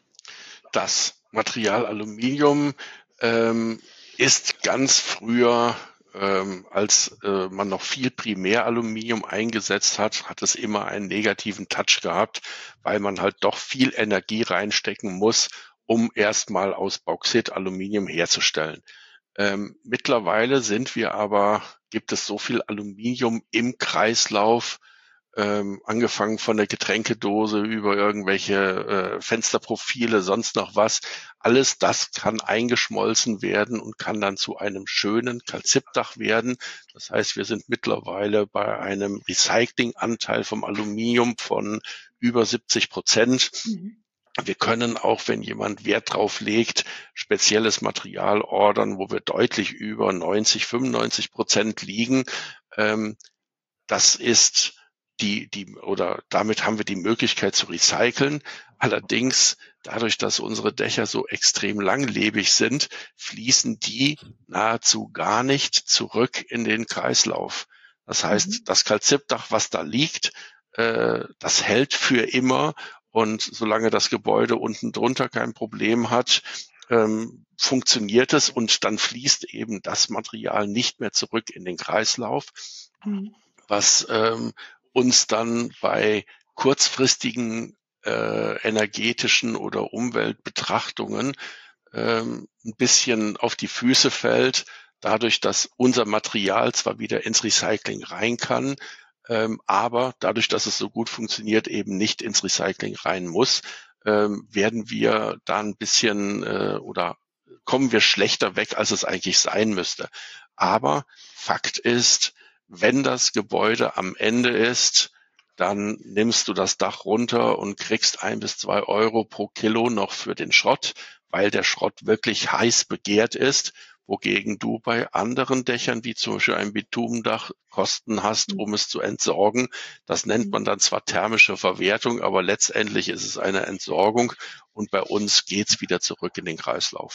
Das Material Aluminium ähm, ist ganz früher, ähm, als äh, man noch viel Primäraluminium eingesetzt hat, hat es immer einen negativen Touch gehabt, weil man halt doch viel Energie reinstecken muss, um erstmal aus Bauxit Aluminium herzustellen. Ähm, mittlerweile sind wir aber, gibt es so viel Aluminium im Kreislauf, Ähm, angefangen von der Getränkedose über irgendwelche äh, Fensterprofile, sonst noch was. Alles das kann eingeschmolzen werden und kann dann zu einem schönen Kalzipdach werden. Das heißt, wir sind mittlerweile bei einem Recyclinganteil vom Aluminium von über siebzig Prozent. Mhm. Wir können auch, wenn jemand Wert drauf legt, spezielles Material ordern, wo wir deutlich über neunzig, fünfundneunzig Prozent liegen. Ähm, das ist die, die, oder damit haben wir die Möglichkeit zu recyceln. Allerdings, dadurch, dass unsere Dächer so extrem langlebig sind, fließen die nahezu gar nicht zurück in den Kreislauf. Das heißt, mhm. das Kalzipdach, was da liegt, äh, das hält für immer. Und solange das Gebäude unten drunter kein Problem hat, ähm, funktioniert es und dann fließt eben das Material nicht mehr zurück in den Kreislauf, mhm. was ähm, uns dann bei kurzfristigen äh, energetischen oder Umweltbetrachtungen ähm, ein bisschen auf die Füße fällt, dadurch, dass unser Material zwar wieder ins Recycling rein kann, ähm, aber dadurch, dass es so gut funktioniert, eben nicht ins Recycling rein muss, ähm, werden wir da ein bisschen äh, oder kommen wir schlechter weg, als es eigentlich sein müsste. Aber Fakt ist, wenn das Gebäude am Ende ist, dann nimmst du das Dach runter und kriegst ein bis zwei Euro pro Kilo noch für den Schrott, weil der Schrott wirklich heiß begehrt ist, wogegen du bei anderen Dächern, wie zum Beispiel ein Bitumendach, Kosten hast, um es zu entsorgen. Das nennt man dann zwar thermische Verwertung, aber letztendlich ist es eine Entsorgung und bei uns geht's wieder zurück in den Kreislauf.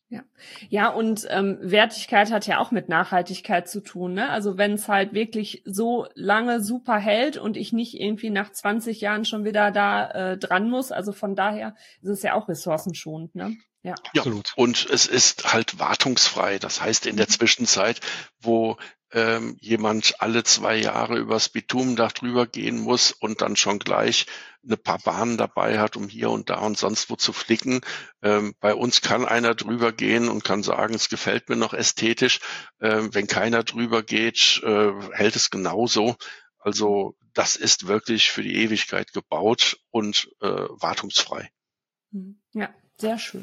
Ja, ja, und ähm, Wertigkeit hat ja auch mit Nachhaltigkeit zu tun, ne? Also wenn es halt wirklich so lange super hält und ich nicht irgendwie nach zwanzig Jahren schon wieder da äh, dran muss, also von daher ist es ja auch ressourcenschonend, ne? Ja. Ja, Absolut. und es ist halt wartungsfrei. Das heißt, in der Zwischenzeit, wo ähm, jemand alle zwei Jahre übers Bitumendach drüber gehen muss und dann schon gleich eine paar Bahnen dabei hat, um hier und da und sonst wo zu flicken. Ähm, bei uns kann einer drüber gehen und kann sagen, es gefällt mir noch ästhetisch. Ähm, wenn keiner drüber geht, äh, hält es genauso. Also das ist wirklich für die Ewigkeit gebaut und äh, wartungsfrei. Ja, sehr schön.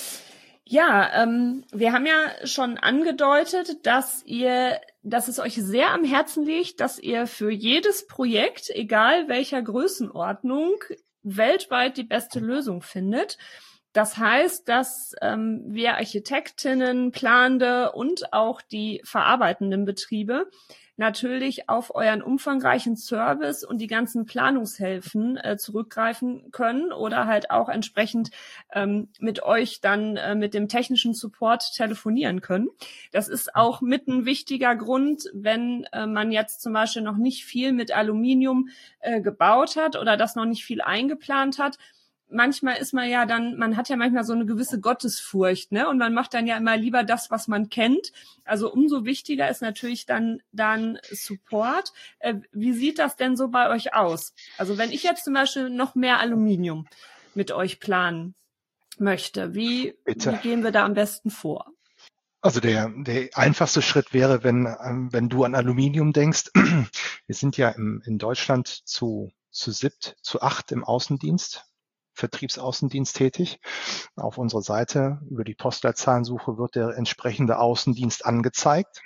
Ja, ähm, wir haben ja schon angedeutet, dass ihr, dass es euch sehr am Herzen liegt, dass ihr für jedes Projekt, egal welcher Größenordnung, weltweit die beste Lösung findet. Das heißt, dass ähm, wir Architektinnen, Planende und auch die verarbeitenden Betriebe natürlich auf euren umfangreichen Service und die ganzen Planungshilfen äh, zurückgreifen können oder halt auch entsprechend ähm, mit euch dann äh, mit dem technischen Support telefonieren können. Das ist auch mit ein wichtiger Grund, wenn äh, man jetzt zum Beispiel noch nicht viel mit Aluminium äh, gebaut hat oder das noch nicht viel eingeplant hat. Manchmal ist man ja dann, man hat ja manchmal so eine gewisse Gottesfurcht, ne? Und man macht dann ja immer lieber das, was man kennt. Also umso wichtiger ist natürlich dann dann Support. Äh, wie sieht das denn so bei euch aus? Also wenn ich jetzt zum Beispiel noch mehr Aluminium mit euch planen möchte, wie, wie gehen wir da am besten vor? Also der, der einfachste Schritt wäre, wenn, wenn du an Aluminium denkst. Wir sind ja im, in Deutschland zu, zu siebt, zu acht im Außendienst. Vertriebsaußendienst tätig. Auf unserer Seite über die Postleitzahlensuche wird der entsprechende Außendienst angezeigt.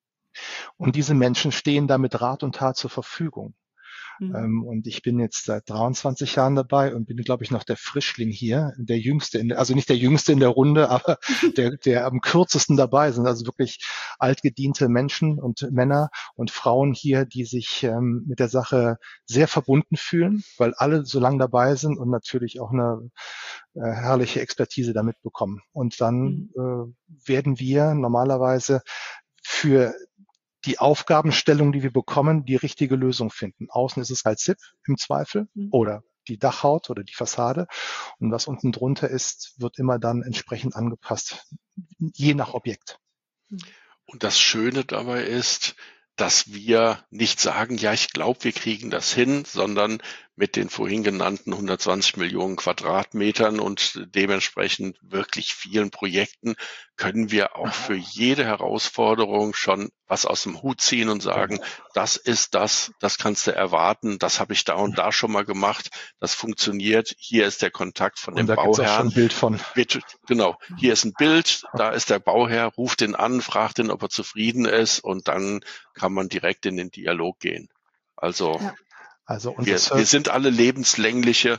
Und diese Menschen stehen da mit Rat und Tat zur Verfügung. Mhm. Ähm, und ich bin jetzt seit dreiundzwanzig Jahren dabei und bin, glaube ich, noch der Frischling hier, der Jüngste, in der, also nicht der Jüngste in der Runde, aber der, der am kürzesten dabei sind. Also wirklich altgediente Menschen und Männer und Frauen hier, die sich ähm, mit der Sache sehr verbunden fühlen, weil alle so lange dabei sind und natürlich auch eine äh, herrliche Expertise damit bekommen. Und dann mhm. äh, werden wir normalerweise für die Aufgabenstellung, die wir bekommen, die richtige Lösung finden. Außen ist es halt S I P im Zweifel mhm. oder die Dachhaut oder die Fassade. Und was unten drunter ist, wird immer dann entsprechend angepasst, je nach Objekt. Und das Schöne dabei ist, dass wir nicht sagen, ja, ich glaube, wir kriegen das hin, sondern mit den vorhin genannten hundertzwanzig Millionen Quadratmetern und dementsprechend wirklich vielen Projekten können wir auch für jede Herausforderung schon was aus dem Hut ziehen und sagen, das ist das, das kannst du erwarten, das habe ich da und da schon mal gemacht, das funktioniert, hier ist der Kontakt von dem und da Bauherrn. Gibt's auch schon ein Bild von. Bitte, genau, hier ist ein Bild, da ist der Bauherr, ruft ihn an, fragt ihn, ob er zufrieden ist und dann kann man direkt in den Dialog gehen. Also, ja. Also wir, wir sind alle lebenslängliche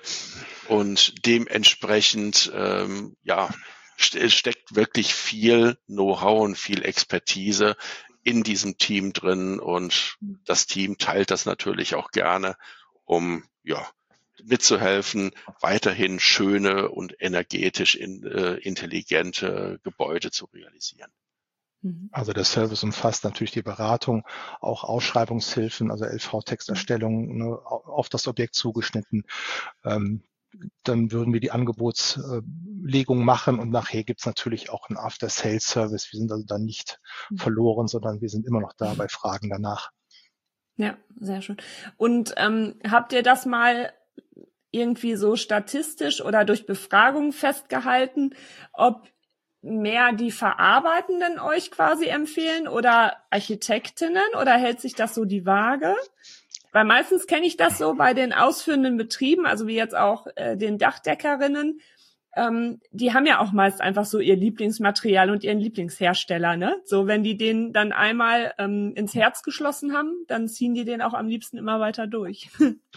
und dementsprechend ähm, ja steckt wirklich viel Know-how und viel Expertise in diesem Team drin und das Team teilt das natürlich auch gerne, um ja mitzuhelfen, weiterhin schöne und energetisch in, äh, intelligente Gebäude zu realisieren. Also der Service umfasst natürlich die Beratung, auch Ausschreibungshilfen, also L V-Texterstellung, ne, auf das Objekt zugeschnitten. Ähm, dann würden wir die Angebotslegung machen und nachher gibt's natürlich auch einen After-Sales-Service. Wir sind also dann nicht mhm. verloren, sondern wir sind immer noch da bei Fragen danach. Ja, sehr schön. Und ähm, habt ihr das mal irgendwie so statistisch oder durch Befragung festgehalten, ob mehr die Verarbeitenden euch quasi empfehlen oder Architektinnen oder hält sich das so die Waage? Weil meistens kenne ich das so bei den ausführenden Betrieben, also wie jetzt auch äh, den Dachdeckerinnen, ähm, die haben ja auch meist einfach so ihr Lieblingsmaterial und ihren Lieblingshersteller, ne? So, wenn die den dann einmal ähm, ins Herz geschlossen haben, dann ziehen die den auch am liebsten immer weiter durch.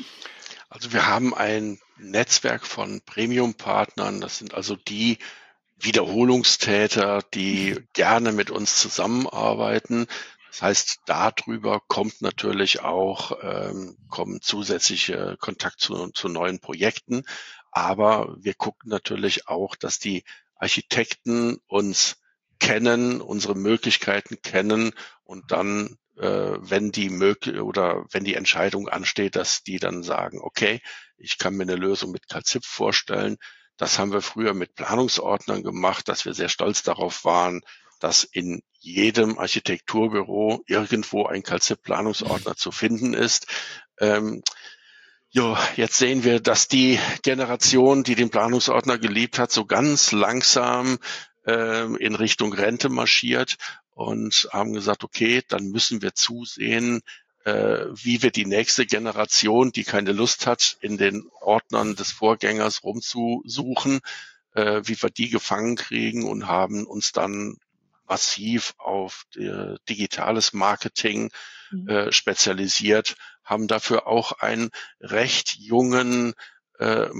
Also wir haben ein Netzwerk von Premium-Partnern, das sind also die Wiederholungstäter, die gerne mit uns zusammenarbeiten. Das heißt, darüber kommt natürlich auch, ähm, kommen zusätzliche Kontakt zu, zu neuen Projekten. Aber wir gucken natürlich auch, dass die Architekten uns kennen, unsere Möglichkeiten kennen und dann, äh, wenn die möglich oder wenn die Entscheidung ansteht, dass die dann sagen, okay, ich kann mir eine Lösung mit Calzip vorstellen. Das haben wir früher mit Planungsordnern gemacht, dass wir sehr stolz darauf waren, dass in jedem Architekturbüro irgendwo ein Calzip-Planungsordner zu finden ist. Ähm, jo, jetzt sehen wir, dass die Generation, die den Planungsordner geliebt hat, so ganz langsam ähm, in Richtung Rente marschiert und haben gesagt, okay, dann müssen wir zusehen, äh, wie wir die nächste Generation, die keine Lust hat, in den Ordnern des Vorgängers rumzusuchen, äh, wie wir die gefangen kriegen und haben uns dann massiv auf äh, digitales Marketing äh, spezialisiert, haben dafür auch einen recht jungen äh,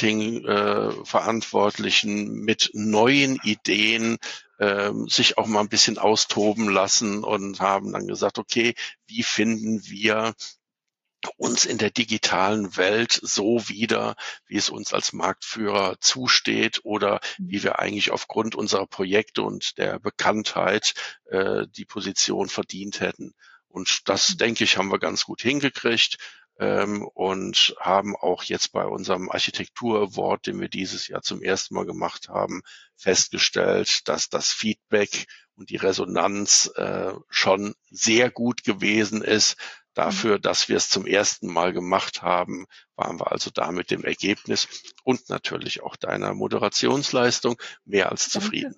Marketing-Verantwortlichen äh, mit neuen Ideen äh, sich auch mal ein bisschen austoben lassen und haben dann gesagt, okay, wie finden wir uns in der digitalen Welt so wieder, wie es uns als Marktführer zusteht oder wie wir eigentlich aufgrund unserer Projekte und der Bekanntheit äh, die Position verdient hätten. Und das, denke ich, haben wir ganz gut hingekriegt ähm, und haben auch jetzt bei unserem Architektur-Award, den wir dieses Jahr zum ersten Mal gemacht haben, festgestellt, dass das Feedback und die Resonanz äh, schon sehr gut gewesen ist. Dafür, dass wir es zum ersten Mal gemacht haben, waren wir also da mit dem Ergebnis und natürlich auch deiner Moderationsleistung mehr als zufrieden.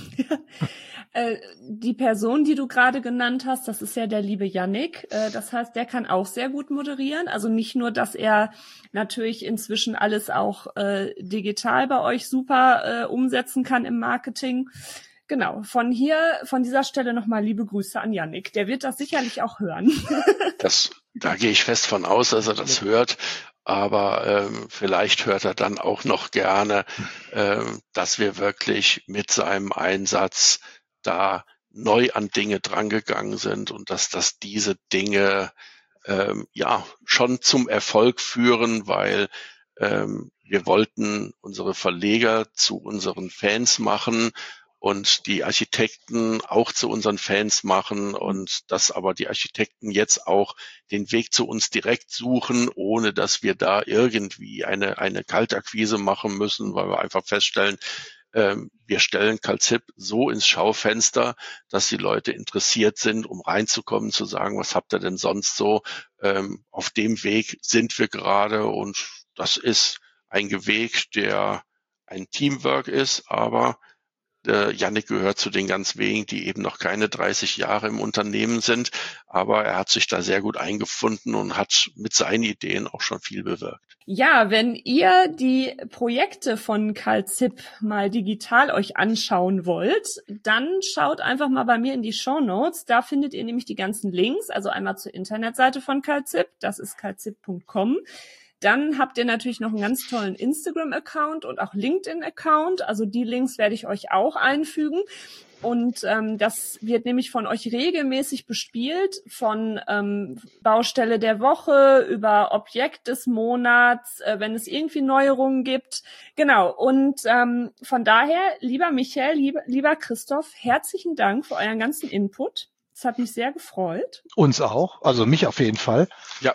äh, die Person, die du gerade genannt hast, das ist ja der liebe Yannick. Äh, das heißt, der kann auch sehr gut moderieren. Also nicht nur, dass er natürlich inzwischen alles auch äh, digital bei euch super äh, umsetzen kann im Marketing. Genau, von hier, von dieser Stelle nochmal liebe Grüße an Yannick. Der wird das sicherlich auch hören. Das, da gehe ich fest von aus, dass er das hört. Aber ähm, vielleicht hört er dann auch noch gerne, ähm, dass wir wirklich mit seinem Einsatz da neu an Dinge drangegangen sind und dass das diese Dinge ähm, ja schon zum Erfolg führen, weil ähm, wir wollten unsere Verleger zu unseren Fans machen und die Architekten auch zu unseren Fans machen und dass aber die Architekten jetzt auch den Weg zu uns direkt suchen, ohne dass wir da irgendwie eine eine Kaltakquise machen müssen, weil wir einfach feststellen, ähm, wir stellen Calzip so ins Schaufenster, dass die Leute interessiert sind, um reinzukommen, zu sagen, was habt ihr denn sonst so? Ähm, auf dem Weg sind wir gerade und das ist ein Weg, der ein Teamwork ist, aber Äh, Yannick gehört zu den ganz wenigen, die eben noch keine dreißig Jahre im Unternehmen sind, aber er hat sich da sehr gut eingefunden und hat mit seinen Ideen auch schon viel bewirkt. Ja, wenn ihr die Projekte von Calzip mal digital euch anschauen wollt, dann schaut einfach mal bei mir in die Shownotes. Da findet ihr nämlich die ganzen Links, also einmal zur Internetseite von Calzip, das ist calzip punkt com. Dann habt ihr natürlich noch einen ganz tollen Instagram-Account und auch LinkedIn-Account. Also die Links werde ich euch auch einfügen. Und ähm, das wird nämlich von euch regelmäßig bespielt, von ähm, Baustelle der Woche über Objekt des Monats, äh, wenn es irgendwie Neuerungen gibt. Genau, und ähm, von daher, lieber Michael, lieber, lieber Christoph, herzlichen Dank für euren ganzen Input. Es hat mich sehr gefreut. Uns auch, also mich auf jeden Fall. Ja.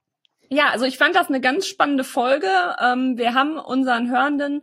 Ja, also ich fand das eine ganz spannende Folge. Ähm, wir haben unseren Hörenden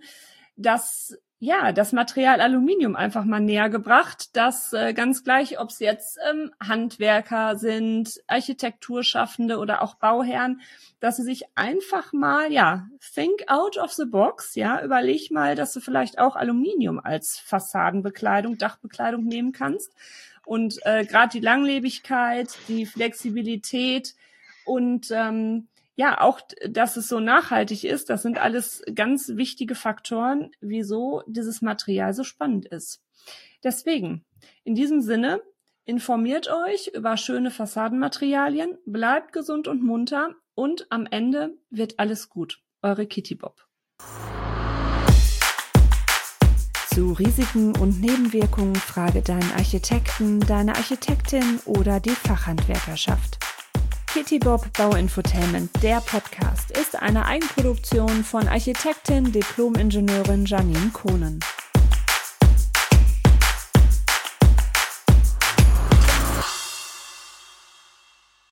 das, ja, das Material Aluminium einfach mal näher gebracht, dass äh, ganz gleich, ob es jetzt ähm, Handwerker sind, Architekturschaffende oder auch Bauherren, dass sie sich einfach mal, ja, think out of the box, ja, überleg mal, dass du vielleicht auch Aluminium als Fassadenbekleidung, Dachbekleidung nehmen kannst. Und äh, gerade die Langlebigkeit, die Flexibilität und ähm, ja, auch, dass es so nachhaltig ist, das sind alles ganz wichtige Faktoren, wieso dieses Material so spannend ist. Deswegen, in diesem Sinne, informiert euch über schöne Fassadenmaterialien, bleibt gesund und munter und am Ende wird alles gut. Eure Kitty Bob. Zu Risiken und Nebenwirkungen frage deinen Architekten, deine Architektin oder die Fachhandwerkerschaft. Kitty Bob Bauinfotainment, der Podcast, ist eine Eigenproduktion von Architektin, Diplom-Ingenieurin Janine Kohnen.